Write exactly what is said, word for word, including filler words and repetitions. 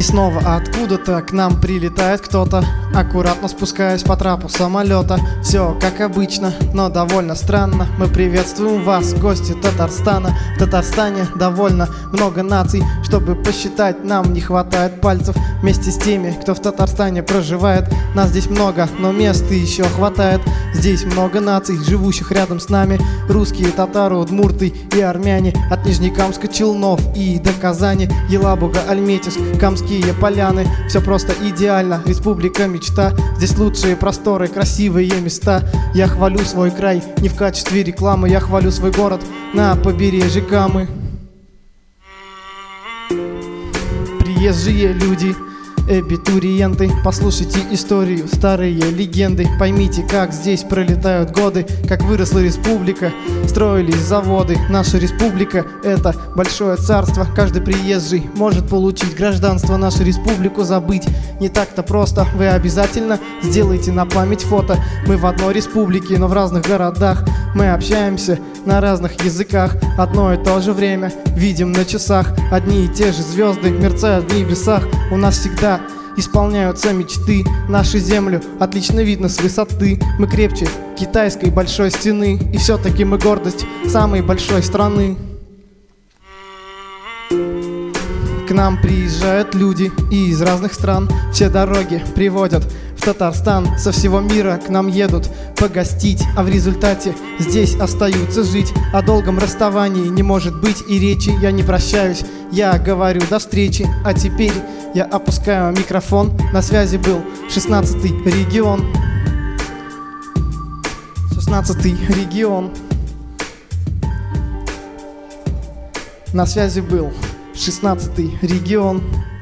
снова откуда-то к нам прилетает кто-то, аккуратно спускаясь по трапу самолета. Все как обычно, но довольно странно. Мы приветствуем вас, гости Татарстана. В Татарстане довольно много наций, чтобы посчитать нам не хватает пальцев. Вместе с теми, кто в Татарстане проживает, нас здесь много, но мест еще хватает. Здесь много наций, живущих рядом с нами. Русские, татары, удмурты и армяне. От Нижнекамска, Челнов и до Казани, Елабуга, Альметьевск, Камские поляны. Все просто идеально, республика мечта. Здесь лучшие просторы, красивые места. Я хвалю свой край не в качестве рекламы, я хвалю свой город на побережье Камы. Приезжие люди, абитуриенты, послушайте историю, старые легенды. Поймите, как здесь пролетают годы, как выросла республика, строились заводы. Наша республика — это большое царство. Каждый приезжий может получить гражданство. Нашу республику забыть не так-то просто. Вы обязательно сделайте на память фото. Мы в одной республике, но в разных городах. Мы общаемся на разных языках. Одно и то же время видим на часах. Одни и те же звезды мерцают в небесах. У нас всегда исполняются мечты. Нашу землю отлично видно с высоты. Мы крепче китайской большой стены. И все-таки мы гордость самой большой страны. К нам приезжают люди и из разных стран. Все дороги приводят в Татарстан. Со всего мира к нам едут погостить, а в результате здесь остаются жить. О долгом расставании не может быть и речи. Я не прощаюсь, я говорю до встречи. А теперь я опускаю микрофон. На связи был шестнадцатый регион. шестнадцатый регион. На связи был шестнадцатый регион.